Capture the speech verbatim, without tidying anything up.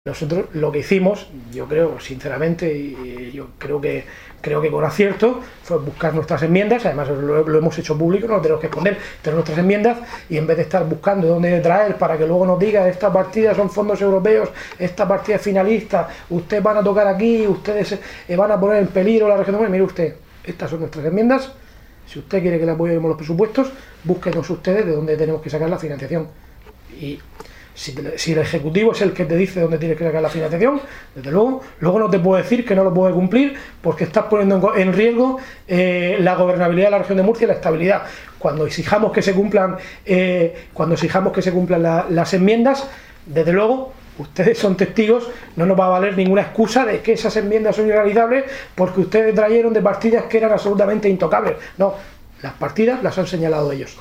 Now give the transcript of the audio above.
Nosotros lo que hicimos, yo creo, sinceramente, y yo creo que creo que con acierto, fue buscar nuestras enmiendas. Además lo, lo hemos hecho público, no tenemos que esconder, tenemos nuestras enmiendas, y en vez de estar buscando dónde traer para que luego nos diga estas partidas son fondos europeos, esta partida es finalista, ustedes van a tocar aquí, ustedes eh, van a poner en peligro la región de Murcia. Mire usted, estas son nuestras enmiendas. Si usted quiere que le apoyemos los presupuestos, búsquenos ustedes de dónde tenemos que sacar la financiación. Y si, te, si el Ejecutivo es el que te dice dónde tienes que sacar la financiación, desde luego, luego no te puedo decir que no lo puede cumplir, porque estás poniendo en riesgo eh, la gobernabilidad de la región de Murcia y la estabilidad. Cuando exijamos que se cumplan, eh, cuando exijamos que se cumplan la, las enmiendas, desde luego, ustedes son testigos, no nos va a valer ninguna excusa de que esas enmiendas son irrealizables porque ustedes trajeron de partidas que eran absolutamente intocables. No, las partidas las han señalado ellos.